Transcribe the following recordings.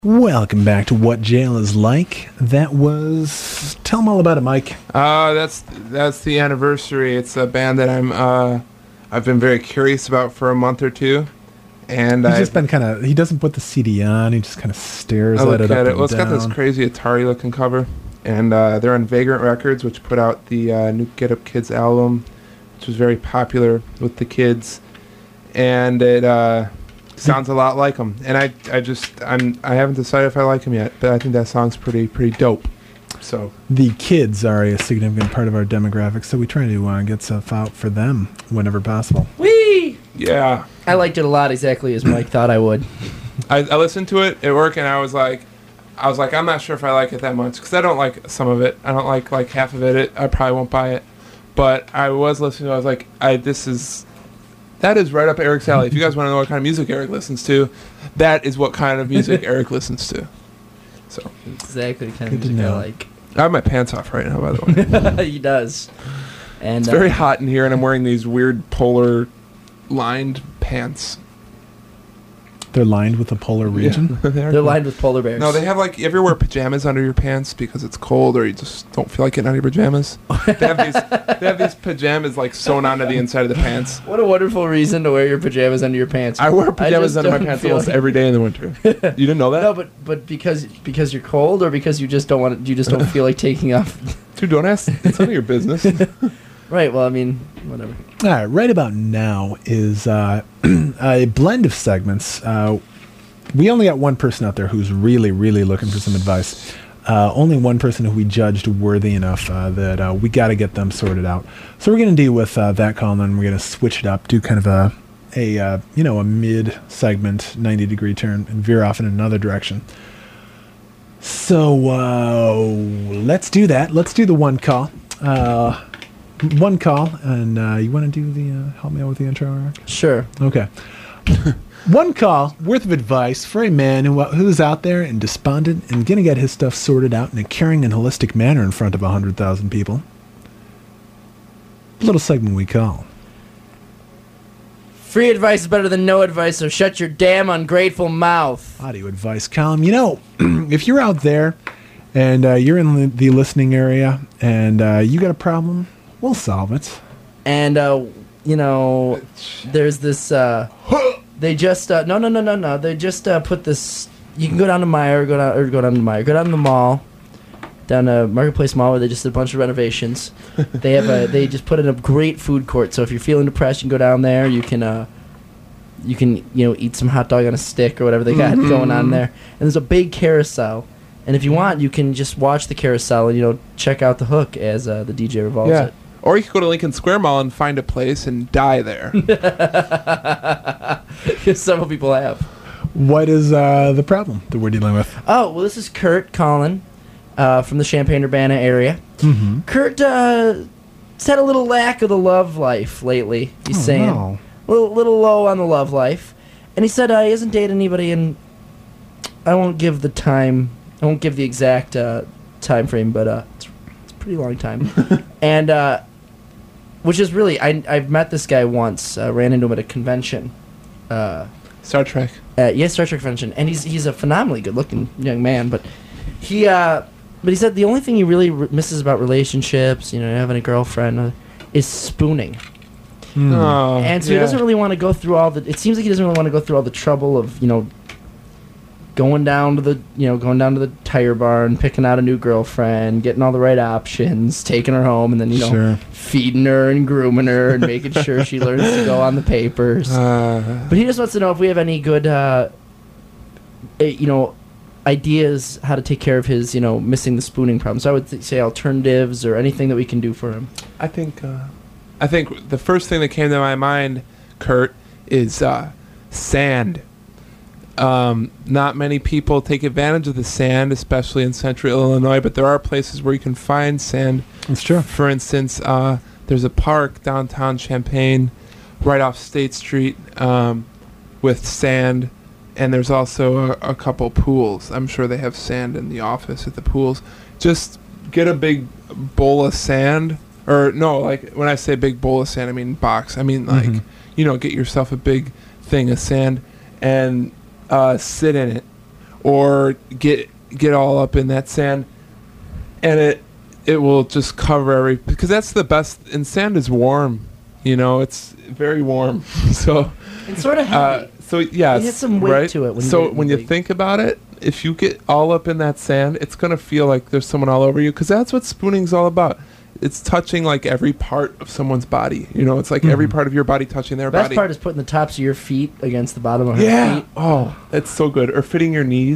Welcome back to What Jail is Like. That was... Tell them all about it, Mike. That's the anniversary. It's a band that I've been very curious about for a month or two, and He's just been kind of... He doesn't put the CD on. He just kind of stares at it up and Well, it's got this down. crazy Atari-looking cover, and they're on Vagrant Records, which put out the new Get Up Kids album, which was very popular with the kids, and it sounds a lot like them. And I haven't decided if I like them yet, but I think that song's pretty dope. So The kids are a significant part of our demographic, so we try to get stuff out for them whenever possible. Whee! yeah, I liked it a lot, exactly as Mike thought I would. I listened to it at work, and I was like, I'm not sure if I like it that much, because I don't like some of it. I don't like half of it. I probably won't buy it. But I was listening to it. I was like, that is right up Eric's alley. If you guys want to know what kind of music Eric listens to, that is what kind of music Eric listens to. So Exactly the kind Good of to music I know. like. I have my pants off right now, by the way. He does. And It's very hot in here, and I'm wearing these weird polar lined pants. They're lined with the polar region. Yeah, they're lined with polar bears. No, they have you ever wear pajamas under your pants because it's cold or you just don't feel like getting out of your pajamas? They have these pajamas sewn onto the inside of the pants. What a wonderful reason to wear your pajamas under your pants. I wear pajamas just under my don't pants feel almost like- every day in the winter. You didn't know that? No, but because you're cold, or because you just don't feel like taking off. Dude, don't ask. It's none of your business. Right. Well, I mean, whatever. All right, right about now is a blend of segments. We only got one person out there who's really, really looking for some advice. Only one person who we judged worthy enough that we got to get them sorted out. So we're going to deal with that call, and then we're going to switch it up, do kind of a mid-segment 90-degree turn, and veer off in another direction. So let's do that. Let's do the one call. One call, and you want to do the help me out with the intro, Eric? Sure. Okay. One call worth of advice for a man who's out there and despondent and going to get his stuff sorted out in a caring and holistic manner in front of 100,000 people. Little segment we call. Free advice is better than no advice, so shut your damn ungrateful mouth. Audio advice column. You know, if you're out there and you're in the listening area and you got a problem, we'll solve it. And there's this. They just no. They just put this. You can go down to Meijer, go down to the mall, down to Marketplace Mall, where they just did a bunch of renovations. They just put in a great food court. So if you're feeling depressed, you can go down there. You can eat some hot dog on a stick or whatever they got going on there. And there's a big carousel. And if you want, you can just watch the carousel and check out the hook as the DJ revolves it. Or you could go to Lincoln Square Mall and find a place and die there. Several people have. What is the problem that we're dealing with? Oh, well, this is Kurt calling from the Champaign-Urbana area. Mm-hmm. Kurt has had a little lack of the love life lately, he's saying. No. A little low on the love life. And he said he hasn't dated anybody, and I won't give the exact time frame, but it's a pretty long time. And which is really, I've met this guy once, ran into him at a convention. Star Trek. Star Trek convention, and he's a phenomenally good-looking young man. But he said the only thing he really misses about relationships, having a girlfriend, is spooning. Oh, And so he doesn't really want to go through it seems like he doesn't really want to go through all the trouble of going down to the tire barn, picking out a new girlfriend, getting all the right options, taking her home, and then Sure. feeding her and grooming her and making sure she learns to go on the papers. But he just wants to know if we have any good ideas how to take care of his missing the spooning problem. So I would say alternatives or anything that we can do for him. I think the first thing that came to my mind, Kurt, is sand. Not many people take advantage of the sand, especially in central Illinois, but there are places where you can find sand. That's true. For instance, there's a park downtown Champaign, right off State Street, with sand, and there's also a couple pools. I'm sure they have sand in the office at the pools. Just get a big bowl of sand, or no, when I say big bowl of sand, I mean box. I mean get yourself a big thing of sand and sit in it or get all up in that sand, and it will just cover because that's the best. And sand is warm, it's very warm. So it's sort of heavy. so yeah, it has some weight right? to it. When you think about it, if you get all up in that sand, it's gonna feel like there's someone all over you, because that's what spooning's all about. It's touching like every part of someone's body. It's like every part of your body touching their best body. Part is putting the tops of your feet against the bottom of her feet. Oh, that's so good. Or fitting your knees.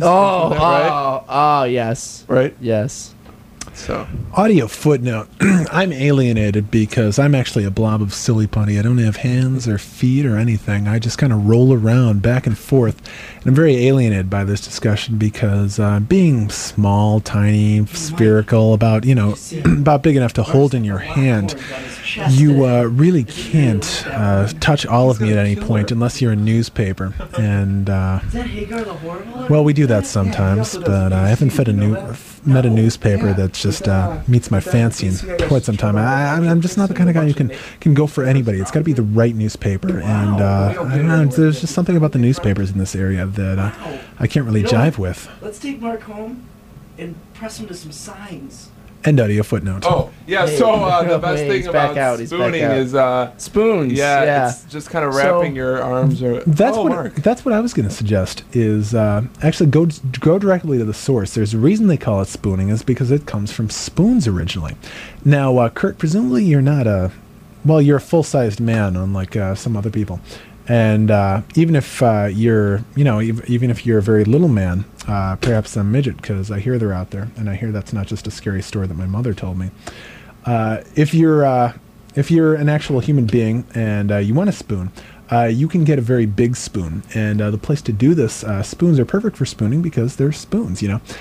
Oh, yes. Right? Yes. So, audio footnote. I'm alienated because I'm actually a blob of silly putty. I don't have hands or feet or anything. I just kind of roll around back and forth. And I'm very alienated by this discussion because being small, tiny, spherical, about big enough to hold in your hand, you really can't touch all of me at any point unless you're a newspaper. And well, we do that sometimes, but I haven't met a newspaper that just meets my fancy in quite some time. I'm just not the kind of guy who can go for anybody. It's got to be the right newspaper, and I don't know. There's just something about the newspapers in this area that I can't really jive with. Let's take Mark home and press him to some signs. End audio footnote. Oh, yeah, Hey, so the best hey, thing he's back about out, he's back spooning out. is Spoons. Yeah. it's just kind of wrapping your arms. That's Mark. what I was going to suggest is actually go directly to the source. There's a reason they call it spooning is because it comes from spoons originally. Now, Kurt, presumably you're not you're a full-sized man, unlike some other people. And even if you're a very little man, perhaps a midget, because I hear they're out there, and I hear that's not just a scary story that my mother told me. If you're an actual human being and you want a spoon, you can get a very big spoon. And the place to do this, spoons are perfect for spooning because they're spoons.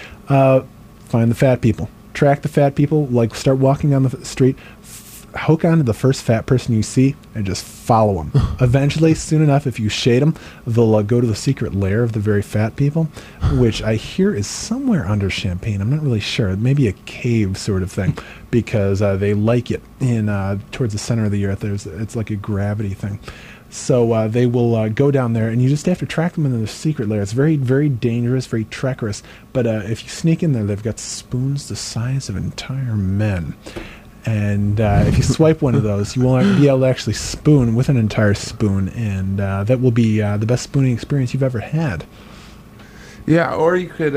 Find the fat people, track the fat people, like start walking on the street. Hook onto the first fat person you see and just follow them. Eventually, soon enough, if you shade them, they'll go to the secret lair of the very fat people, which I hear is somewhere under Champaign. I'm not really sure. Maybe a cave sort of thing, because they like it in towards the center of the earth. It's like a gravity thing. So they will go down there, and you just have to track them into the secret lair. It's very, very dangerous, very treacherous. But if you sneak in there, they've got spoons the size of entire men. And if you swipe one of those, you won't be able to actually spoon with an entire spoon, and that will be the best spooning experience you've ever had. Yeah, or you could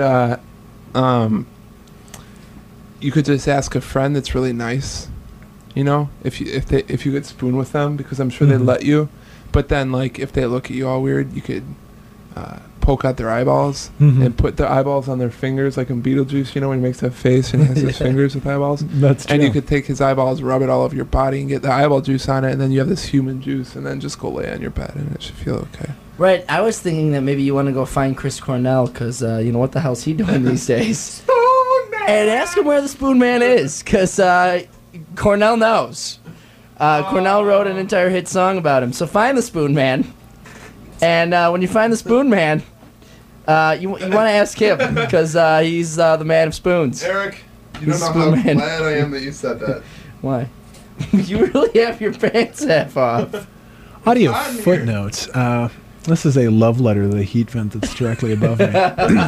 just ask a friend that's really nice, if you could spoon with them, because I'm sure they'd let you. But then, like, if they look at you all weird, you could poke out their eyeballs and put the eyeballs on their fingers, like in Beetlejuice, when he makes that face and he has his fingers with eyeballs. That's true. And you could take his eyeballs, rub it all over your body, and get the eyeball juice on it, and then you have this human juice, and then just go lay on your bed, and it should feel okay. Right. I was thinking that maybe you want to go find Chris Cornell, because, what the hell's he doing these days? Spoon Man! And ask him where the Spoon Man is, because Cornell knows. Cornell wrote an entire hit song about him. So find the Spoon Man. And when you find the Spoon Man, you want to ask him, because he's the man of spoons. Eric, you He's don't know how Spoon Man. glad I am that you said that. Why? You really have your pants half off. Audio footnote. This is a love letter to the heat vent that's directly above me.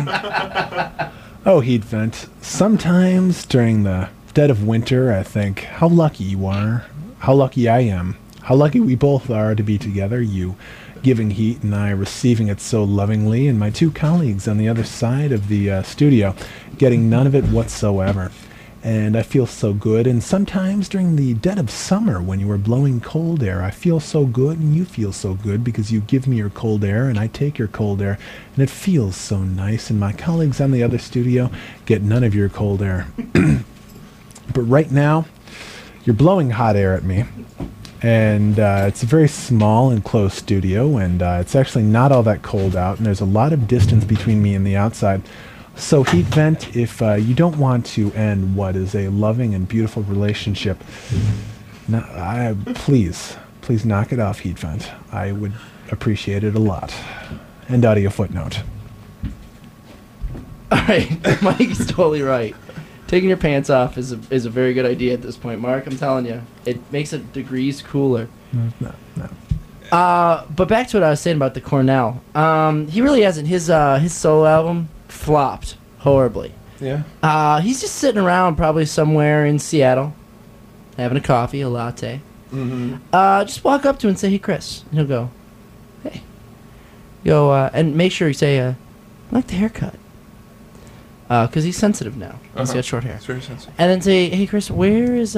Oh, heat vent. Sometimes during the dead of winter, I think, how lucky you are. How lucky I am. How lucky we both are to be together. You giving heat and I receiving it so lovingly, and my two colleagues on the other side of the studio getting none of it whatsoever. And I feel so good. And sometimes during the dead of summer, when you are blowing cold air, I feel so good and you feel so good, because you give me your cold air and I take your cold air, and it feels so nice. And my colleagues on the other studio get none of your cold air. But right now, you're blowing hot air at me. And it's a very small and close studio, and it's actually not all that cold out, and there's a lot of distance between me and the outside. So heat vent, if you don't want to end what is a loving and beautiful relationship, please knock it off, heat vent. I would appreciate it a lot. End audio footnote. All right, Mike's totally right. Taking your pants off is a very good idea at this point, Mark. I'm telling you, it makes it degrees cooler. No. But back to what I was saying about the Cornell. He really hasn't. His solo album, flopped horribly. Yeah. He's just sitting around probably somewhere in Seattle, having a coffee, a latte. Mm-hmm. Just walk up to him and say, "Hey, Chris." And he'll go, "Hey." Go, and make sure you say, "I like the haircut." Because he's sensitive now. He's got short hair. It's very sensitive. And then say, "Hey, Chris, where's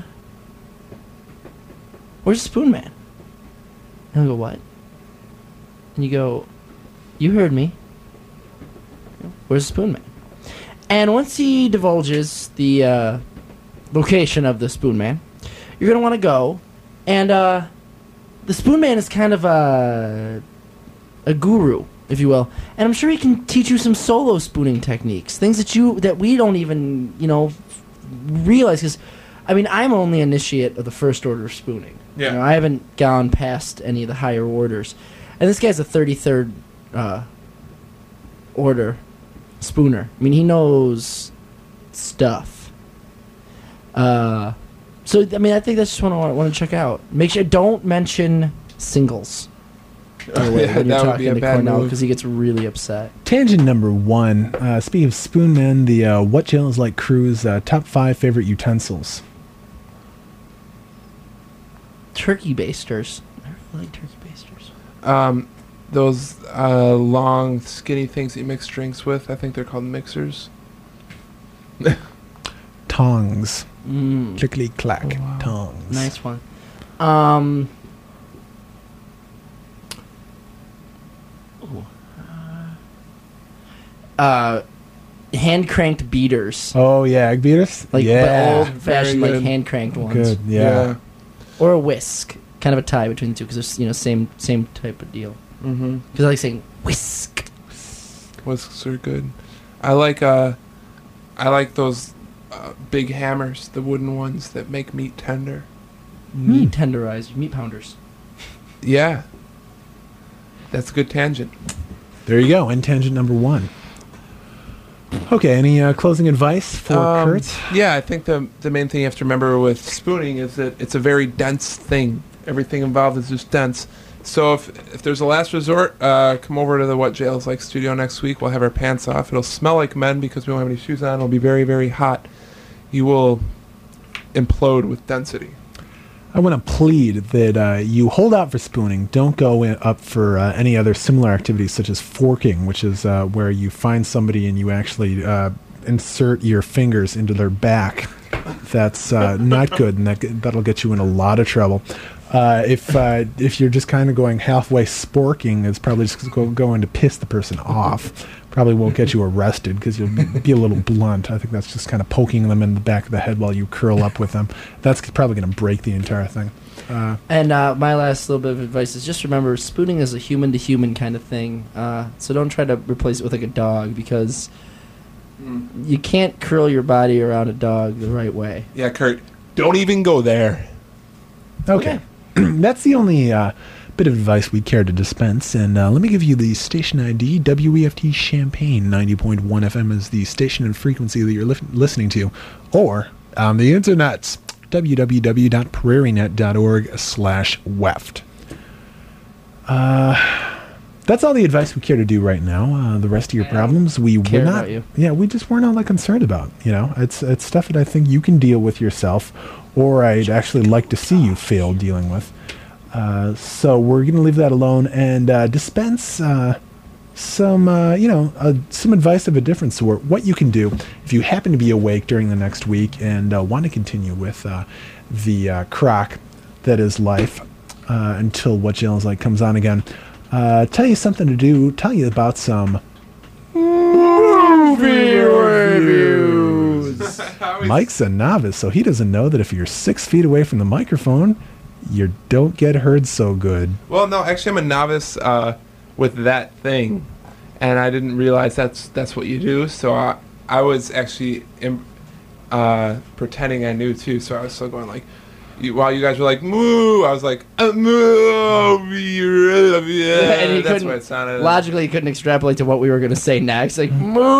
Spoon Man?" And he'll go, "What?" And you go, "You heard me. Where's the Spoon Man?" And once he divulges the location of the Spoon Man, you're going to want to go. And the Spoon Man is kind of a guru, if you will. And I'm sure he can teach you some solo spooning techniques, things that we don't even, realize. Because, I mean, I'm only initiate of the first order of spooning. Yeah. I haven't gone past any of the higher orders. And this guy's a 33rd order spooner. I mean, he knows stuff. So, I mean, I think that's just what I want to check out. Make sure, don't mention singles. By the way, when you're talking to Cornell, because he gets really upset. Tangent number 1. Speaking of Spoonmen, the What Jails Like Crew's top 5 favorite utensils. Turkey basters. I really like turkey basters. Those long, skinny things that you mix drinks with, I think they're called mixers. Tongs. Mm. Clickety clack. Oh, wow. Tongs. Nice one. Hand cranked beaters. Oh, yeah, egg beaters? Like yeah. old fashioned, Very like good. hand cranked ones. Good, yeah. Or a whisk. Kind of a tie between the two because there's same type of deal. Mm-hmm. Because I like saying whisk. Whisks are good. I like those big hammers, the wooden ones that make meat tender. Meat tenderized, meat pounders. Yeah. That's a good tangent. There you go. And tangent number 1. Okay, any closing advice for Kurt? Yeah, I think the main thing you have to remember with spooning is that it's a very dense thing. Everything involved is just dense. So if there's a last resort, come over to the What Jails Like studio next week. We'll have our pants off. It'll smell like men because we don't have any shoes on. It'll be very, very hot. You will implode with density. I want to plead that you hold out for spooning. Don't go up for any other similar activities such as forking, which is where you find somebody and you actually insert your fingers into their back. That's not good, and that'll get you in a lot of trouble. If you're just kind of going halfway sporking, it's probably just going to piss the person off. Probably won't get you arrested because you'll be a little blunt. I think that's just kind of poking them in the back of the head while you curl up with them. That's probably going to break the entire thing. And my last little bit of advice is just remember, spooning is a human-to-human kind of thing. So don't try to replace it with like a dog because you can't curl your body around a dog the right way. Yeah, Kurt, don't even go there. Okay. That's the only bit of advice we care to dispense. And let me give you the station ID. WEFT Champaign 90.1 FM is the station and frequency that you're listening to. Or on the internet, www.prairienet.org/weft. That's all the advice we care to do right now. The rest of your problems, we care were not. about you. Yeah, we just weren't all that concerned about. It's stuff that I think you can deal with yourself, or I'd actually like to see you fail dealing with. So we're going to leave that alone and dispense some advice of a different sort. What you can do if you happen to be awake during the next week and want to continue with the crock that is life until What Jails Like comes on again. Tell you something to do. Tell you about some movie reviews. Mike's a novice, so he doesn't know that if you're 6 feet away from the microphone, you don't get heard so good. Well, no, actually, I'm a novice with that thing, and I didn't realize that's what you do. So I was actually pretending I knew too. So I was still going like, while you guys were like moo, I was like movie review. And that's what it sounded. Logically, you couldn't extrapolate to what we were going to say next. Like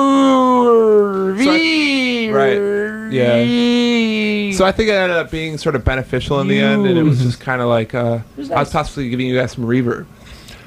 movie. Right. Yeah. So I think it ended up being sort of beneficial in the end, and it was just kind of like I was possibly giving you guys some reverb.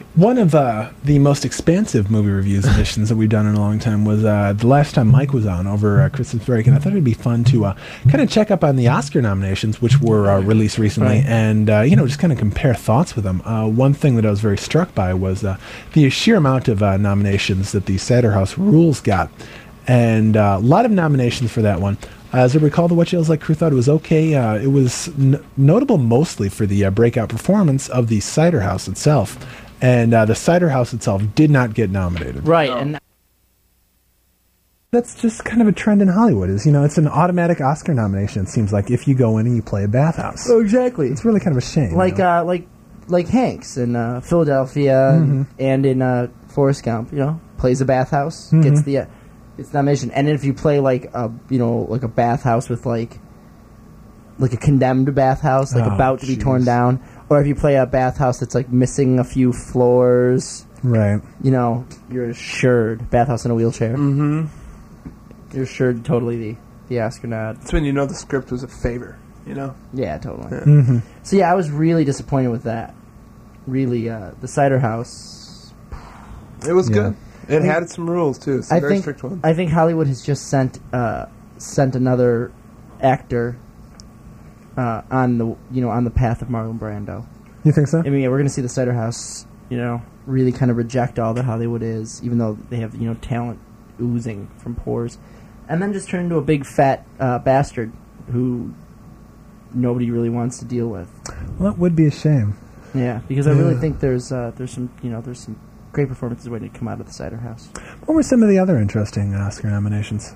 One of the most expansive movie reviews editions that we've done in a long time was the last time Mike was on over Christmas break, and I thought it'd be fun to kind of check up on the Oscar nominations, which were released recently, Right. and just kind of compare thoughts with them. One thing that I was very struck by was the sheer amount of nominations that the Cider House Rules got, and a lot of nominations for that one. As I recall, the What You Like crew thought it was okay. It was notable mostly for the breakout performance of the Cider House itself. And the Cider House itself did not get nominated. Right, No. and That's just kind of a trend in Hollywood. It's an automatic Oscar nomination. It seems like if you go in and you play a bathhouse. exactly. It's really kind of a shame. Like like Hanks in Philadelphia and in Forrest Gump, plays a bathhouse, gets the it's nomination. And if you play like a bathhouse with like a condemned bathhouse, like Oh, about to be torn jeez. down, or if you play a bathhouse that's like missing a few floors, Right. you're assured bathhouse in a wheelchair. Mm-hmm. You're assured totally the Oscar nod. That's when you know the script was a favor, Yeah, totally. Yeah. Mm-hmm. So yeah, I was really disappointed with that. Really, the Cider House. It was Yeah. good. It had some rules, too. Some very strict ones. I think Hollywood has just sent another actor on the path of Marlon Brando. You think so? I mean, yeah, we're going to see the Cider House, really kind of reject all that Hollywood is, even though they have talent oozing from pores, and then just turn into a big fat bastard who nobody really wants to deal with. Well, that would be a shame. Yeah, because I really Yeah. think there's some great performances waiting to come out of the Cider House. What were some of the other interesting Oscar nominations?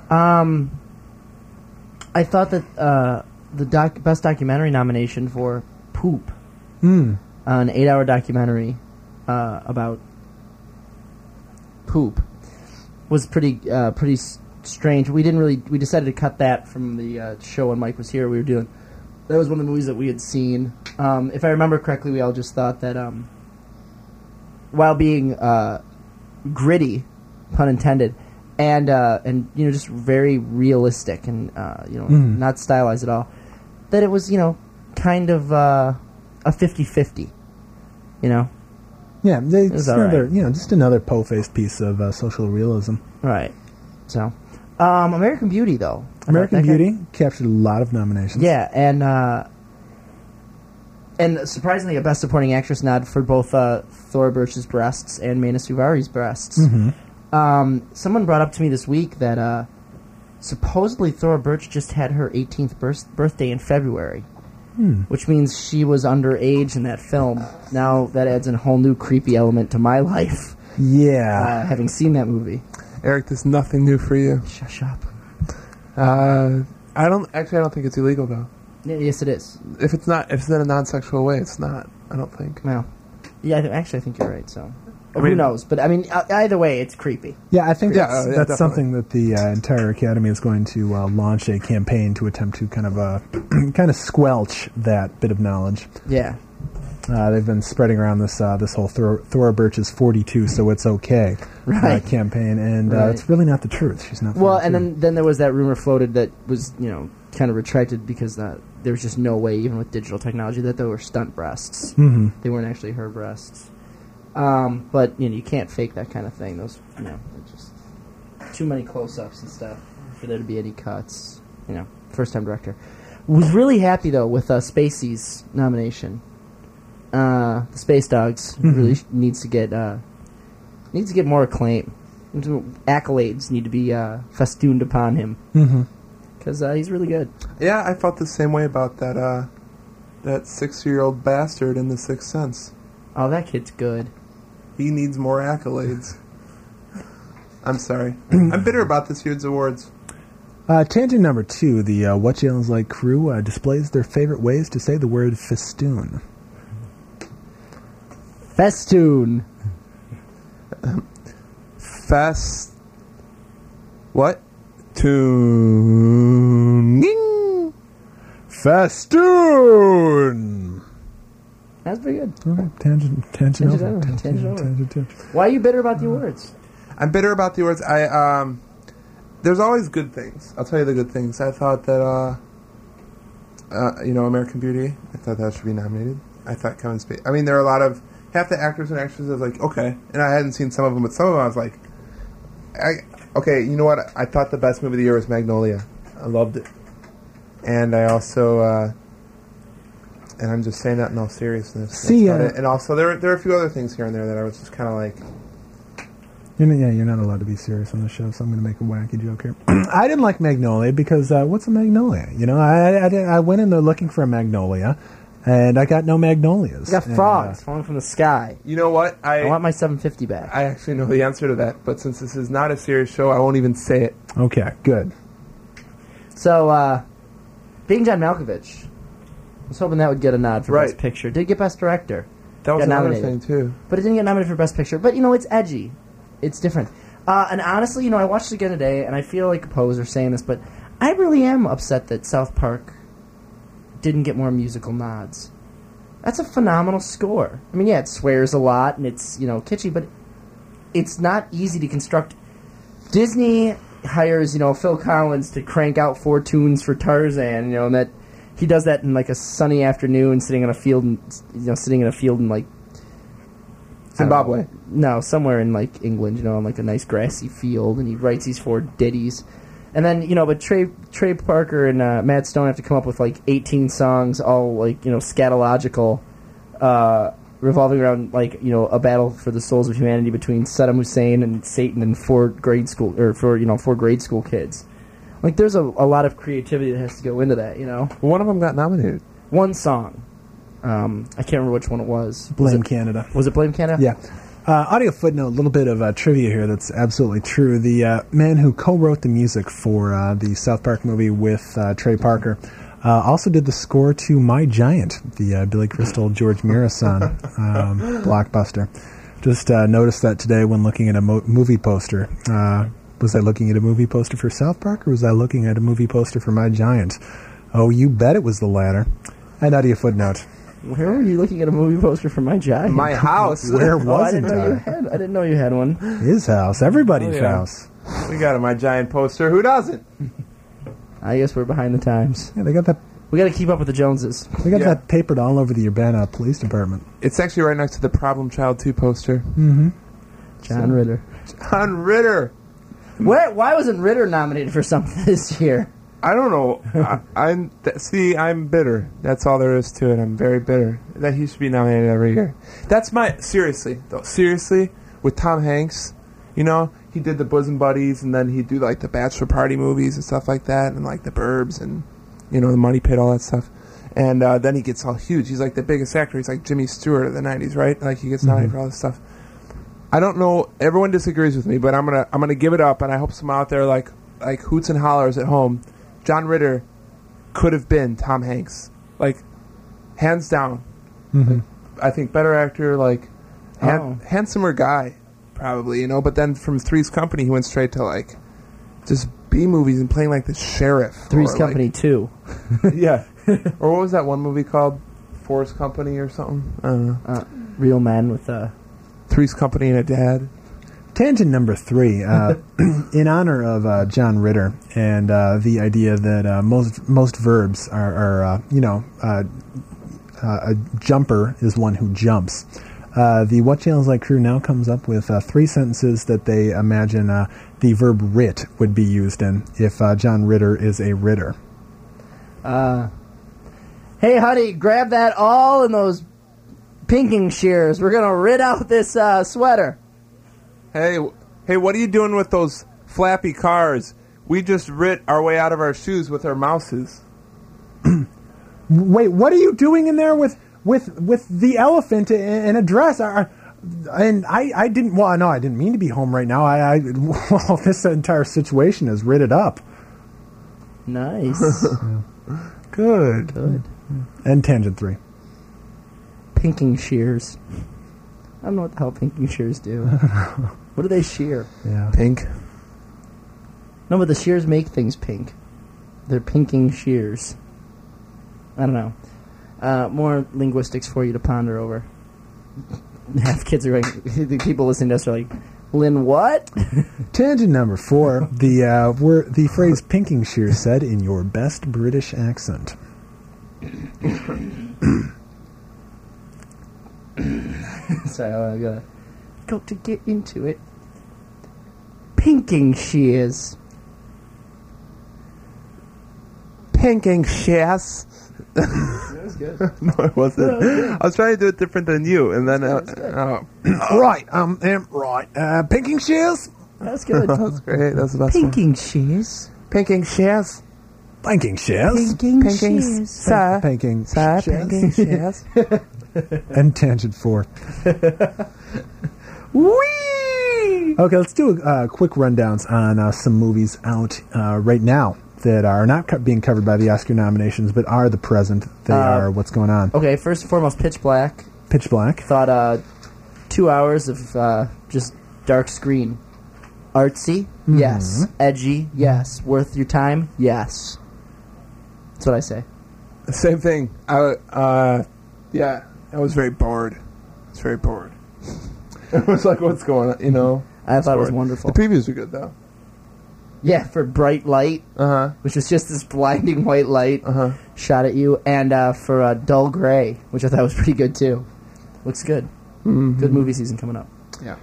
I thought that the best documentary nomination for Poop, Hmm. an 8-hour documentary about poop, was pretty strange. We decided to cut that from the show when Mike was here. That was one of the movies that we had seen. If I remember correctly, we all just thought that while being gritty, pun intended, and just very realistic and not stylized at all, that it was kind of a 50-50. Yeah, was all right. just another po-faced piece of social realism. Right. So, American Beauty though. American That guy- Beauty captured a lot of nominations. Yeah, and surprisingly, a Best Supporting Actress nod for both Thora Birch's breasts and Mena Suvari's breasts. Mm-hmm. Someone brought up to me this week that supposedly Thora Birch just had her 18th birthday in February, which means she was underage in that film. Now that adds a whole new creepy element to my life, Yeah. having seen that movie. Eric, there's nothing new for you. Shush up. I don't think it's illegal, though. Yes, it is. If it's in a non-sexual way, it's not. I don't think. Well, yeah, I think you're right, so... I Who mean- knows? But, I mean, either way, it's creepy. Yeah, I think Yeah, that's, yeah, that's definitely. something that the entire Academy is going to launch a campaign to attempt to kind of squelch that bit of knowledge. Yeah. They've been spreading around this whole Thora Birch is 42, so it's okay Right. campaign, and Right. it's really not the truth. She's not. Well, 42. and then there was that rumor floated that was, kind of retracted because there was just no way, even with digital technology, that they were stunt breasts. Mhm. They weren't actually her breasts. But, you can't fake that kind of thing. Those, they're just too many close-ups and stuff for there to be any cuts. First-time director. Was really happy, though, with Spacey's nomination. The Space Dogs really needs to get more acclaim. Accolades need to be festooned upon him Mhm. because he's really good. Yeah, I felt the same way about that 6-year-old bastard in The Sixth Sense. Oh, that kid's good. He needs more accolades. I'm sorry. I'm bitter about this year's awards. Tangent number 2: the What You Like crew displays their favorite ways to say the word festoon. Festoon. What? Tuning. Festoon. That's pretty good. Okay, tangent over. over, tangent over. Tangent. Why are you bitter about the awards? I'm bitter about the awards. There's always good things. I'll tell you the good things. I thought that, American Beauty, I thought that should be nominated. I thought Kevin Spacey. I mean, there are a lot of half the actors and actresses, I was like, okay. And I hadn't seen some of them, but some of them I was like, okay, you know what? I thought the best movie of the year was Magnolia. I loved it. And I also, and I'm just saying that in all seriousness. See, and also there are a few other things here and there that I was just kind of like, you're not allowed to be serious on the show, so I'm going to make a wacky joke here. I didn't like Magnolia because what's a magnolia? You know, I went in there looking for a magnolia, and I got no magnolias. You got frogs falling from the sky. you know what? I want my 750 back. I actually know the answer to that, but since this is not a serious show, I won't even say it. Okay, good. So, being John Malkovich, I was hoping that would get a nod for Best Picture. Did get Best Director. That was Got another nominated. thing, too. But it didn't get nominated for Best Picture. But, you know, it's edgy. It's different. And honestly, you know, I watched it again today, and I feel like a poser saying this, but I really am upset that South Park didn't get more musical nods. That's a phenomenal score. I mean, yeah, it swears a lot, and it's, you know, kitschy, but it's not easy to construct. Disney hires, you know, Phil Collins to crank out 4 tunes for Tarzan, you know, and that he does that in, like, a sunny afternoon, sitting in a field, in, like, Zimbabwe. No, somewhere in, like, England, you know, on, like, a nice grassy field, and he writes these 4 ditties. And then, you know, but Trey Parker and Matt Stone have to come up with, like, 18 songs, all, like, you know, scatological, revolving around, like, you know, a battle for the souls of humanity between Saddam Hussein and Satan and 4 grade school kids. Like, there's a lot of creativity that has to go into that, you know? One of them got nominated. One song. I can't remember which one it was. Blame Canada. Was it Blame Canada? Yeah. Audio footnote, a little bit of trivia here that's absolutely true. The man who co-wrote the music for the South Park movie with Trey Parker also did the score to My Giant, the Billy Crystal, George Mirasan blockbuster. Just noticed that today when looking at a movie poster. Was I looking at a movie poster for South Park, or was I looking at a movie poster for My Giant? Oh, you bet it was the latter. And audio footnote. Where were you looking at a movie poster for My Giant? My house. Where wasn't I didn't know you had one. His house. Everybody's house. We got a My Giant poster. Who doesn't? I guess we're behind the times. Yeah, they got that. We got to keep up with the Joneses. They got that papered all over the Urbana Police Department. It's actually right next to the Problem Child 2 poster. Mm-hmm. John Ritter. John Ritter. Why wasn't Ritter nominated for something this year? I don't know. I'm bitter. That's all there is to it. I'm very bitter that he should be nominated every year. That's seriously, with Tom Hanks, you know, he did the Bosom Buddies, and then he'd do like the Bachelor Party movies and stuff like that, and like the Burbs, and you know, the Money Pit, all that stuff. And then he gets all huge. He's like the biggest actor. He's like Jimmy Stewart of the '90s, right? Like he gets nominated for all this stuff. I don't know. Everyone disagrees with me, but I'm gonna give it up, and I hope some out there like hoots and hollers at home. John Ritter could have been Tom Hanks, like hands down. Mm-hmm. Like, I think better actor, like handsomer guy, probably, you know. But then from Three's Company, he went straight to like just B movies and playing like the sheriff. Three's Company 2. Yeah, or what was that one movie called? Force Company or something? I don't know. Real Men with Three's Company and a Dad. Tangent number 3, in honor of John Ritter and the idea that most verbs are a jumper is one who jumps. The What Channels Like crew now comes up with 3 sentences that they imagine the verb rit would be used in if John Ritter is a ritter. Hey, honey, grab that awl and those pinking shears. We're going to rit out this sweater. Hey, what are you doing with those flappy cars? We just writ our way out of our shoes with our mouses. Wait, what are you doing in there with the elephant in a dress? And I didn't. Well, no, I didn't mean to be home right now. Well, this entire situation is writted up. Nice. Good. And tangent 3. Pinking shears. I don't know what the hell pinking shears do. What do they shear? Yeah. Pink. No, but the shears make things pink. They're pinking shears. I don't know. More linguistics for you to ponder over. Half kids are like, the people listening to us are like, Lynn, what? Tangent number 4. The phrase pinking shears said in your best British accent. Sorry, I got to get into it. Pinking shears. Pinking shears. That was good. No, it wasn't. I was trying to do it different than you, and then Right. Pinking shears. That's good. that's great. That's the best one. Pinking shears. Pinking shears. Pinking shears. Pinking Pinking shears. sir. Pinking Sir. shears. Pinking shears. And Tangent 4. Whee! Okay, let's do quick rundowns on some movies out right now that are not being covered by the Oscar nominations, but are the present. They are what's going on. Okay, first and foremost, Pitch Black. Pitch Black. Thought 2 hours of just dark screen. Artsy? Yes. Edgy? Yes. Worth your time? Yes. That's what I say. Same thing. I was very bored. I was very bored. It was like, what's going on? You know. I thought it was bored. wonderful. The previews were good though. Yeah, for Bright Light, which was just this blinding white light shot at you, and for Dull Gray, which I thought was pretty good too. Looks good. Mm-hmm. Good movie season coming up. Yeah.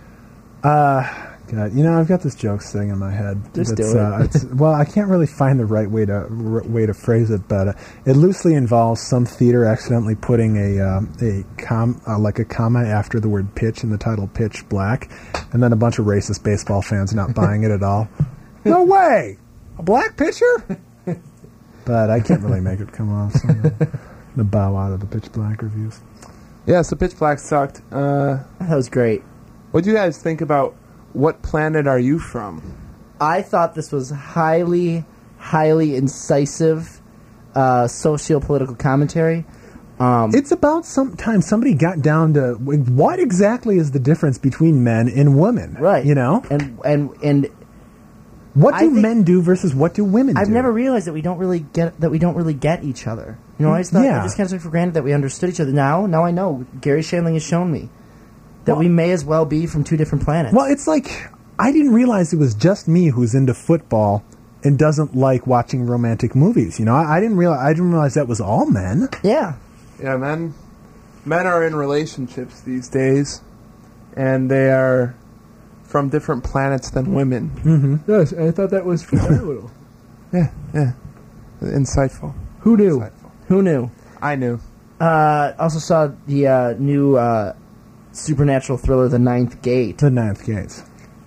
God, I've got this jokes thing in my head. Just do it. Well, I can't really find the right way to phrase it, but it loosely involves some theater accidentally putting a comma after the word pitch in the title Pitch Black, and then a bunch of racist baseball fans not buying it at all. No way! A black pitcher? But I can't really make it come off. So the bow out of the Pitch Black reviews. Yeah, so Pitch Black sucked. That was great. What do you guys think about What Planet Are You From? I thought this was highly, highly incisive socio-political commentary. It's about sometimes somebody got down to what exactly is the difference between men and women, Right. And what I do think- men do versus what do women do? I've never realized that we don't really get each other. I just thought I just kind of took for granted that we understood each other. Now I know. Gary Shandling has shown me that we may as well be from two different planets. Well, it's like I didn't realize it was just me who's into football and doesn't like watching romantic movies. I didn't realize that was all men. Yeah. Yeah, men are in relationships these days, and they are from different planets than women. Mm-hmm. Yes, I thought that was phenomenal. Yeah. Insightful. Who knew? Insightful. Who knew? I knew. Also saw the new supernatural thriller, The Ninth Gate. The Ninth Gates.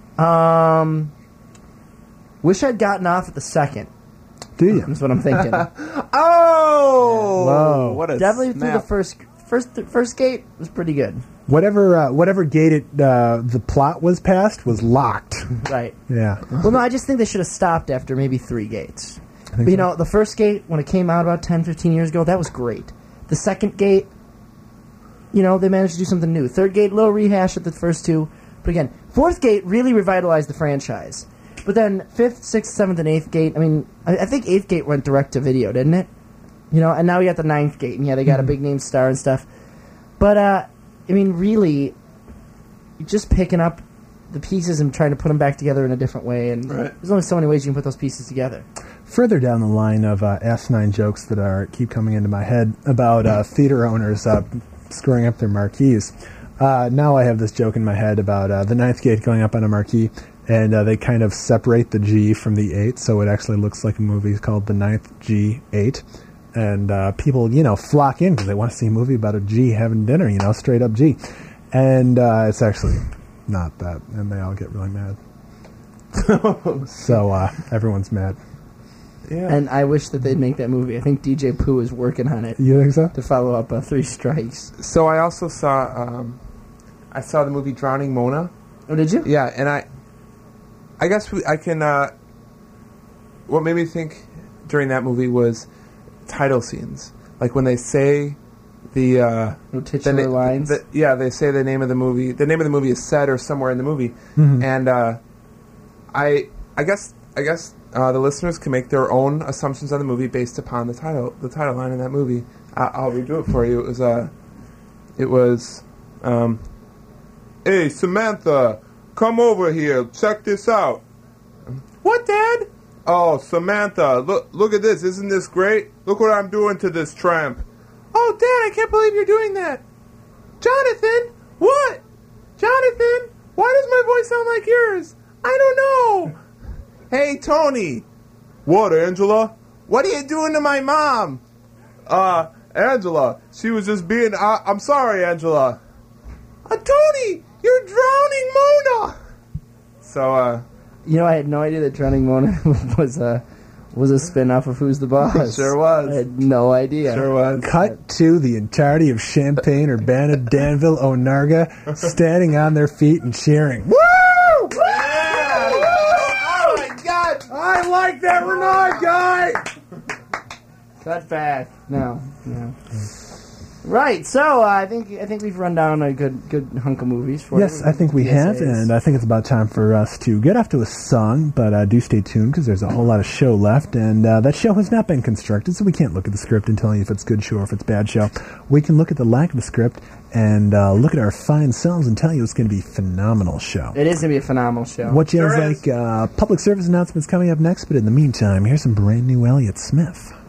Wish I'd gotten off at the second. Do you? That's what I'm thinking. Oh! Whoa. What a Definitely snap. through the first gate was pretty good. Whatever gate the plot was past was locked. Right. Yeah. Well, no, I just think they should have stopped after maybe 3 gates. But, the first gate, when it came out about 10, 15 years ago, that was great. The second gate, they managed to do something new. Third gate, little rehash at the first 2. But again, fourth gate really revitalized the franchise. But then 5th, 6th, 7th, and 8th gate, I think 8th gate went direct to video, didn't it? And now we got the 9th gate, and they got a big name star and stuff. But, really, just picking up the pieces and trying to put them back together in a different way, and there's only so many ways you can put those pieces together. Further down the line of asinine jokes that keep coming into my head about theater owners screwing up their marquees. Now I have this joke in my head about the 9th gate going up on a marquee, and they kind of separate the G from the 8, so it actually looks like a movie called The 9th G8. And people, flock in because they want to see a movie about a G having dinner, straight up G. And it's actually not that, and they all get really mad. So everyone's mad. Yeah. And I wish that they'd make that movie. I think DJ Pooh is working on it You think so? to follow up 3 Strikes. So I also saw the movie Drowning Mona. Oh, did you? Yeah, and I guess I can. What made me think during that movie was title scenes, like when they say the Titular lines. They say the name of the movie. The name of the movie is said or somewhere in the movie, and I guess the listeners can make their own assumptions on the movie based upon the title line in that movie. I'll redo it for you. It was, hey Samantha, come over here. Check this out. What, Dad? Oh, Samantha, look at this. Isn't this great? Look what I'm doing to this tramp. Oh, Dad, I can't believe you're doing that. Jonathan, What? Jonathan, why does my voice sound like yours? I don't know. Hey, Tony. What, Angela? What are you doing to my mom? Angela, she was just being... I'm sorry, Angela. Tony, you're drowning Mona. So, You know, I had no idea that Drowning Mona was a spin-off of Who's the Boss. Sure was. I had no idea. Sure was. Cut to the entirety of Champaign, Urbana, Danville, Onarga standing on their feet and cheering. Woo! Yeah! Oh, my God. I like that Renard guy! Cut back. No. Right, so I think we've run down a good hunk of movies for you. Yes, I think we have, and I think it's about time for us to get off to a song, but do stay tuned because there's a whole lot of show left, and that show has not been constructed, so we can't look at the script and tell you if it's good show or if it's bad show. We can look at the lack of a script and look at our fine selves and tell you it's going to be a phenomenal show. It is going to be a phenomenal show. What sounds like public service announcements coming up next, but in the meantime, here's some brand new Elliott Smith.